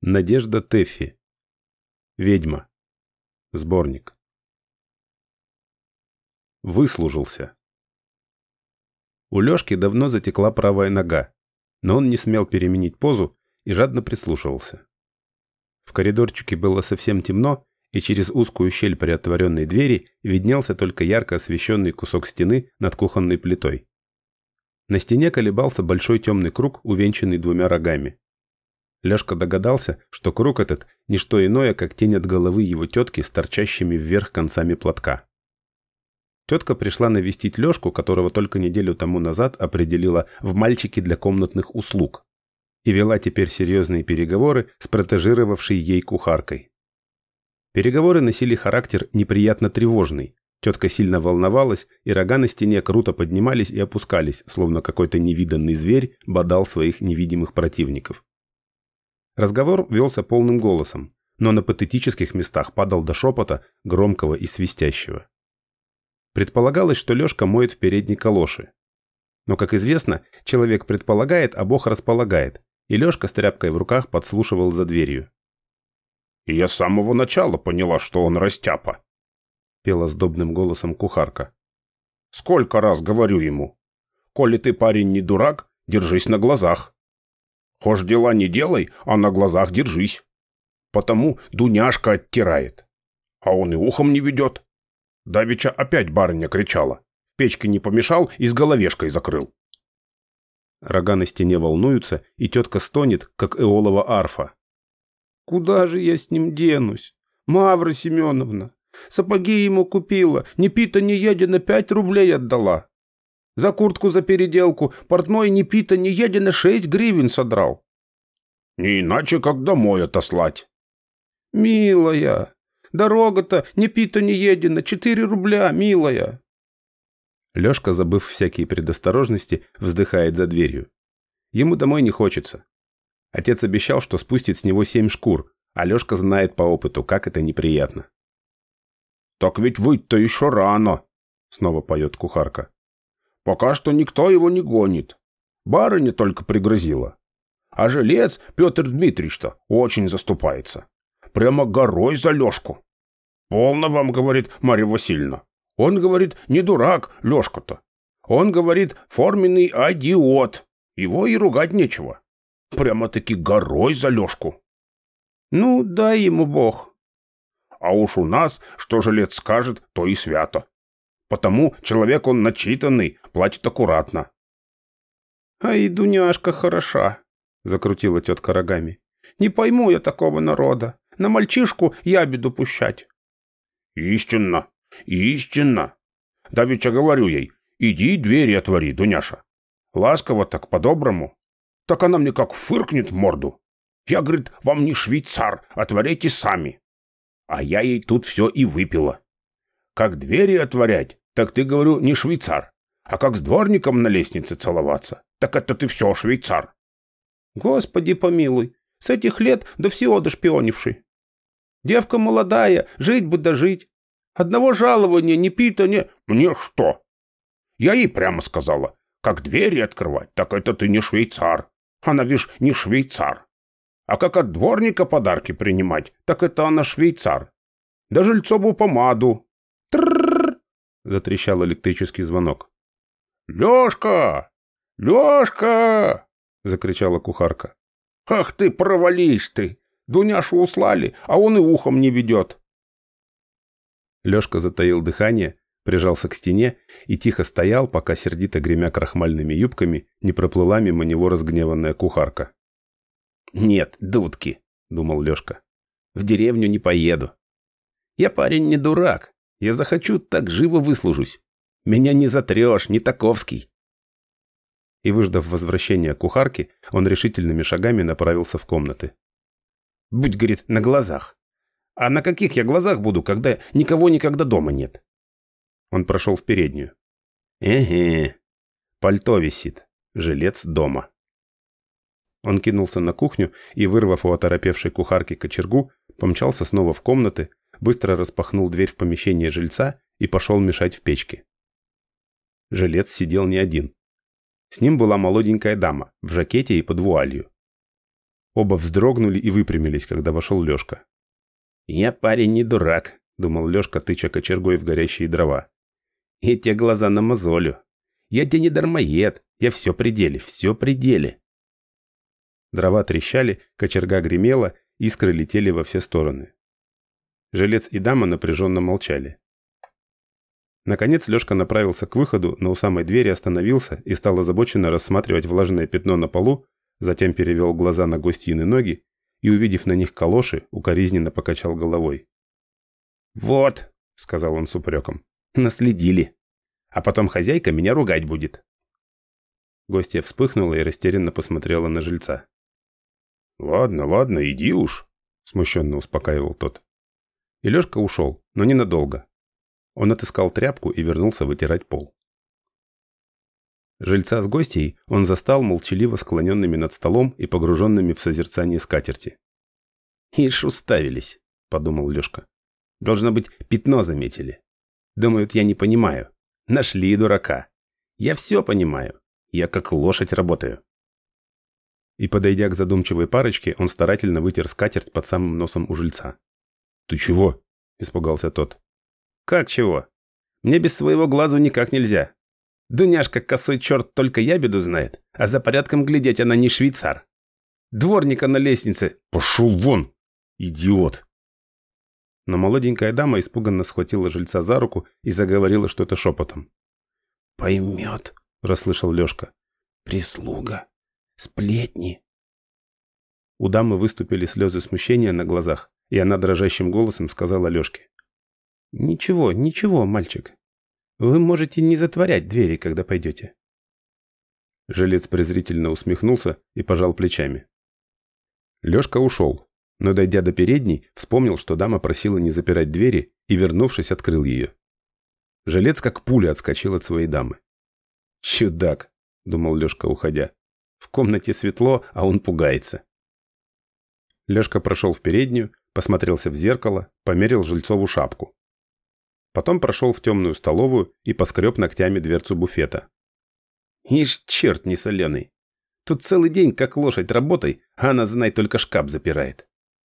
Надежда Тэффи. Ведьма. Сборник. Выслужился. У Лёшки давно затекла правая нога, но он не смел переменить позу и жадно прислушивался. В коридорчике было совсем темно, и через узкую щель приотворенной двери виднелся только ярко освещенный кусок стены над кухонной плитой. На стене колебался большой темный круг, увенчанный двумя рогами. Лёшка догадался, что круг этот – не что иное, как тень от головы его тетки с торчащими вверх концами платка. Тетка пришла навестить Лёшку, которого только неделю тому назад определила в мальчики для комнатных услуг, и вела теперь серьезные переговоры с протежировавшей ей кухаркой. Переговоры носили характер неприятно тревожный. Тетка сильно волновалась, и рога на стене круто поднимались и опускались, словно какой-то невиданный зверь бодал своих невидимых противников. Разговор велся полным голосом, но на патетических местах падал до шепота, громкого и свистящего. Предполагалось, что Лёшка моет в передней калоши. Но, как известно, человек предполагает, а Бог располагает, и Лёшка с тряпкой в руках подслушивал за дверью. «И я с самого начала поняла, что он растяпа», — пела сдобным голосом кухарка. «Сколько раз говорю ему, коли ты, парень, не дурак, держись на глазах. Хошь дела не делай, а на глазах держись. Потому Дуняшка оттирает. А он и ухом не ведет. Давеча опять барыня кричала. В печке не помешал и с головешкой закрыл». Рога на стене волнуются, и тетка стонет, как эолова арфа. «Куда же я с ним денусь? Мавра Семеновна, сапоги ему купила, ни пита ни едина 5 рублей отдала. За куртку за переделку портной ни пита ни едина 6 гривен содрал». «Не иначе, как домой отослать». «Милая, дорога-то ни пита ни едина, 4 рубля, милая». Лёшка, забыв всякие предосторожности, вздыхает за дверью. Ему домой не хочется. Отец обещал, что спустит с него 7 шкур, а Лёшка знает по опыту, как это неприятно. «Так ведь выйти-то еще рано», — снова поет кухарка. «Пока что никто его не гонит. Барыня только пригрозила. А жилец Петр Дмитриевич-то очень заступается. Прямо горой за Лёшку. Полно вам, говорит Марья Васильевна. Он, говорит, не дурак, Лёшка-то. Он, говорит, форменный идиот. Его и ругать нечего. Прямо-таки горой за Лёшку». «Ну, дай ему Бог». «А уж у нас, что жилец скажет, то и свято. Потому человек он начитанный, платит аккуратно». «А и Дуняшка хороша», — закрутила тетка рогами. «Не пойму я такого народа. На мальчишку ябеду пущать». «Истинно, истинно. Давеча говорю ей, иди двери отвори, Дуняша. Ласково так, по-доброму. Так она мне как фыркнет в морду. Я, говорит, вам не швейцар, отворяйте сами. А я ей тут все и выпила. Как двери отворять, так ты, говорю, не швейцар. А как с дворником на лестнице целоваться, так это ты все швейцар». «Господи помилуй, с этих лет до всего дошпионивший. Девка молодая, жить бы да жить. Одного жалования ни пита, ни...» «Мне что?» Я ей прямо сказала, как двери открывать, так это ты не швейцар. Она, вишь, не швейцар. А как от дворника подарки принимать, так это она швейцар. Да жильцову помаду. Тррррр! Затрещал электрический звонок. «Лёшка! Лёшка!» — закричала кухарка. «Ах ты, провались ты! Дуняшу услали, а он и ухом не ведет». Лёшка затаил дыхание, прижался к стене и тихо стоял, пока, сердито гремя крахмальными юбками, не проплыла мимо него разгневанная кухарка. «Нет, дудки», — думал Лёшка, — «в деревню не поеду. Я парень не дурак, я захочу, так живо выслужусь. Меня не затрёшь, не таковский». И, выждав возвращения кухарки, он решительными шагами направился в комнаты. «Будь, говорит, на глазах. А на каких я глазах буду, когда никого никогда дома нет?» Он прошел в переднюю. «Эге, пальто висит, жилец дома». Он кинулся на кухню и, вырвав у оторопевшей кухарки кочергу, помчался снова в комнаты, быстро распахнул дверь в помещение жильца и пошел мешать в печке. Жилец сидел не один. С ним была молоденькая дама в жакете и под вуалью. Оба вздрогнули и выпрямились, когда вошел Лешка. «Я парень не дурак», — думал Лешка, тыча кочергой в горящие дрова. «Я те глаза намазолю. Я те не дармоед. Я все при деле, все при деле». Дрова трещали, кочерга гремела, искры летели во все стороны. Жилец и дама напряженно молчали. Наконец Лешка направился к выходу, но у самой двери остановился и стал озабоченно рассматривать влажное пятно на полу, затем перевел глаза на гостьины ноги и, увидев на них калоши, укоризненно покачал головой. «Вот», — сказал он с упреком, — «наследили. А потом хозяйка меня ругать будет». Гостья вспыхнула и растерянно посмотрела на жильца. «Ладно, ладно, иди уж», — смущенно успокаивал тот. И Лешка ушел, но ненадолго. Он отыскал тряпку и вернулся вытирать пол. Жильца с гостьей он застал молчаливо склоненными над столом и погруженными в созерцание скатерти. «Ишь, уставились», — подумал Лешка. «Должно быть, пятно заметили. Думают, я не понимаю. Нашли дурака. Я все понимаю. Я как лошадь работаю». И, подойдя к задумчивой парочке, он старательно вытер скатерть под самым носом у жильца. «Ты чего?» – испугался тот. «Как чего? Мне без своего глазу никак нельзя. Дуняшка, косой черт, только ябеду знает, а за порядком глядеть она не швейцар. Дворника на лестнице. Пошел вон, идиот!» Но молоденькая дама испуганно схватила жильца за руку и заговорила что-то шепотом. «Поймет», – расслышал Лешка. «Прислуга. Сплетни». У дамы выступили слезы смущения на глазах, и она дрожащим голосом сказала Лешке. «Ничего, ничего, мальчик. Вы можете не затворять двери, когда пойдете». Жилец презрительно усмехнулся и пожал плечами. Лешка ушел, но, дойдя до передней, вспомнил, что дама просила не запирать двери, и, вернувшись, открыл ее. Жилец как пуля отскочил от своей дамы. «Чудак», — думал Лешка, уходя. «В комнате светло, а он пугается». Лешка прошел в переднюю, посмотрелся в зеркало, померил Жильцову шапку. Потом прошел в темную столовую и поскреб ногтями дверцу буфета. «Ишь, черт не соленый! Тут целый день, как лошадь, работай, а она, знай, только шкаф запирает».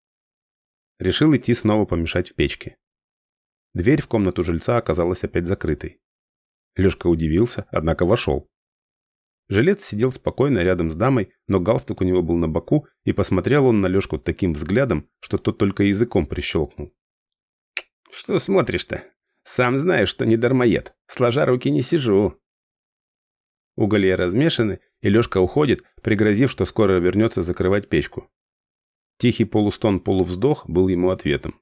Решил идти снова помешать в печке. Дверь в комнату жильца оказалась опять закрытой. Лешка удивился, однако вошел. Жилец сидел спокойно рядом с дамой, но галстук у него был на боку, и посмотрел он на Лешку таким взглядом, что тот только языком прищелкнул. «Что смотришь-то? Сам знаешь, что не дармоед. Сложа руки не сижу». Уголья размешаны, и Лешка уходит, пригрозив, что скоро вернется закрывать печку. Тихий полустон-полувздох был ему ответом.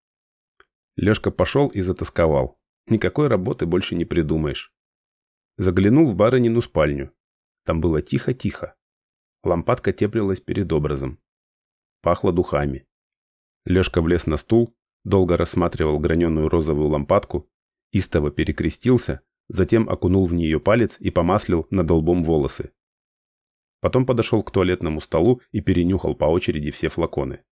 Лешка пошел и затасковал. Никакой работы больше не придумаешь. Заглянул в барынину спальню. Там было тихо-тихо. Лампадка теплилась перед образом. Пахло духами. Лешка влез на стул, долго рассматривал граненую розовую лампадку, истово перекрестился, затем окунул в нее палец и помаслил над лбом волосы. Потом подошел к туалетному столу и перенюхал по очереди все флаконы.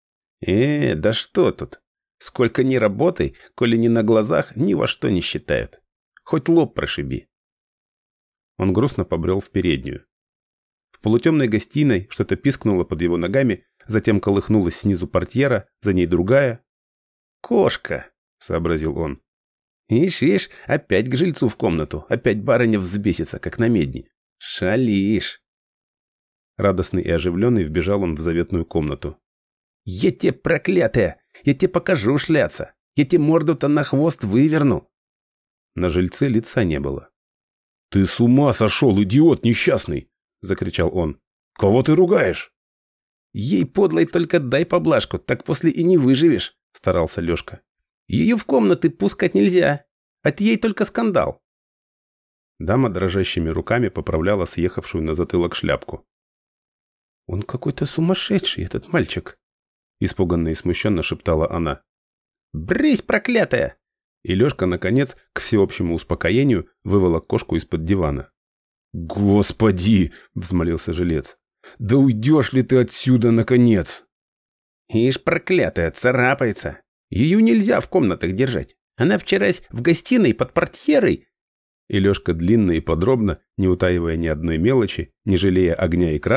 Да что тут? Сколько ни работай, коли не на глазах, ни во что не считают. Хоть лоб прошиби». Он грустно побрел в переднюю. В полутемной гостиной что-то пискнуло под его ногами, затем колыхнулась снизу портьера, за ней другая. «Кошка», — сообразил он. «Ишь, опять к жильцу в комнату, опять барыня взбесится, как на медне. Шалишь». Радостный и оживленный вбежал он в заветную комнату. «Я тебе, проклятая! Я тебе покажу шляться! Я тебе морду-то на хвост выверну!» На жильце лица не было. «Ты с ума сошел, идиот несчастный!» — закричал он. «Кого ты ругаешь?» «Ей, подлой, только дай поблажку, так после и не выживешь», — старался Лешка. «Ее в комнаты пускать нельзя. От ей только скандал». Дама дрожащими руками поправляла съехавшую на затылок шляпку. «Он какой-то сумасшедший, этот мальчик», — испуганно и смущенно шептала она. «Брысь, проклятая!» И Лешка, наконец, к всеобщему успокоению, выволок кошку из-под дивана. «Господи!» — взмолился жилец. «Да уйдешь ли ты отсюда, наконец?» «Ишь, проклятая, царапается. Ее нельзя в комнатах держать. Она вчерась в гостиной под портьерой». И Лешка длинно и подробно, не утаивая ни одной мелочи, не жалея огня и красок,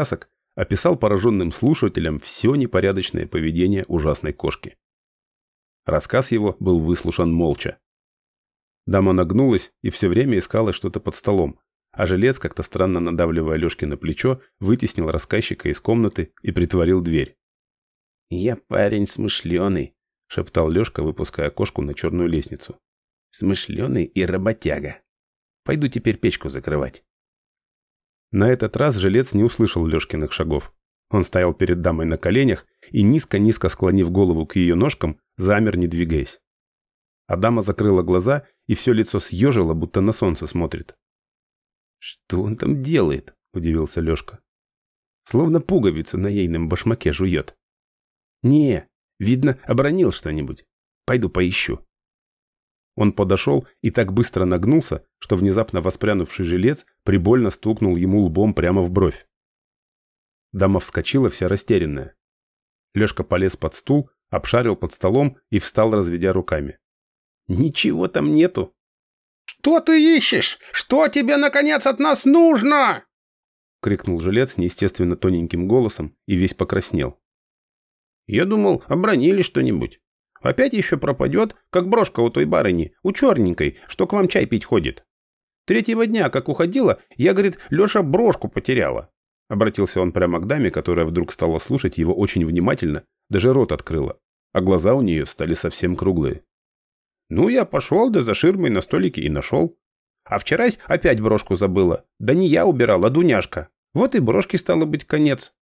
описал пораженным слушателям все непорядочное поведение ужасной кошки. Рассказ его был выслушан молча. Дама нагнулась и все время искала что-то под столом, а жилец, как-то странно надавливая Лёшке на плечо, вытеснил рассказчика из комнаты и притворил дверь. «Я парень смышленый», — шептал Лёшка, выпуская кошку на черную лестницу. «Смышленый и работяга. Пойду теперь печку закрывать». На этот раз жилец не услышал Лёшкиных шагов. Он стоял перед дамой на коленях и, низко-низко склонив голову к ее ножкам, замер, не двигаясь. А дама закрыла глаза и все лицо съежило, будто на солнце смотрит. «Что он там делает?» – удивился Лёшка. «Словно пуговицу на ейном башмаке жует». «Не, видно, обронил что-нибудь. Пойду поищу». Он подошел и так быстро нагнулся, что внезапно воспрянувший жилец прибольно стукнул ему лбом прямо в бровь. Дама вскочила вся растерянная. Лёшка полез под стул, обшарил под столом и встал, разведя руками. «Ничего там нету». «Что ты ищешь? Что тебе, наконец, от нас нужно?» — крикнул жилец неестественно тоненьким голосом и весь покраснел. «Я думал, обронили что-нибудь. Опять еще пропадет, как брошка у той барыни, у черненькой, что к вам чай пить ходит. 3-го дня, как уходила, я, говорит, Леша брошку потеряла». Обратился он прямо к даме, которая вдруг стала слушать его очень внимательно, даже рот открыла, а глаза у нее стали совсем круглые. «Ну, я пошел, да за ширмой на столике и нашел. А вчерась опять брошку забыла. Да не я убирал, а Дуняшка. Вот и брошки стало быть конец».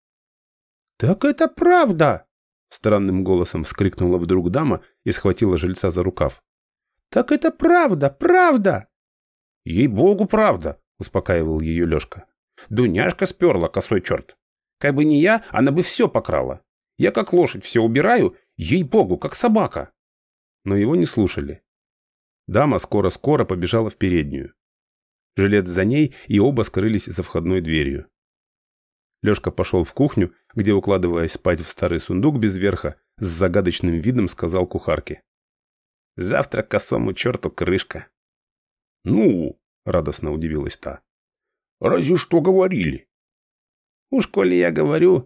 «Так это правда!» Странным голосом вскрикнула вдруг дама и схватила жильца за рукав. «Так это правда, правда!» «Ей-богу, правда!» — успокаивал ее Лешка. «Дуняшка сперла, косой черт. Как бы не я, она бы все покрала. Я как лошадь все убираю, ей-богу, как собака». Но его не слушали. Дама скоро-скоро побежала в переднюю. Жилец за ней, и оба скрылись за входной дверью. Лёшка пошел в кухню, где, укладываясь спать в старый сундук без верха, с загадочным видом сказал кухарке: «Завтра косому черту крышка». «Ну?» — радостно удивилась та. «Разве что говорили». «Уж коли я говорю,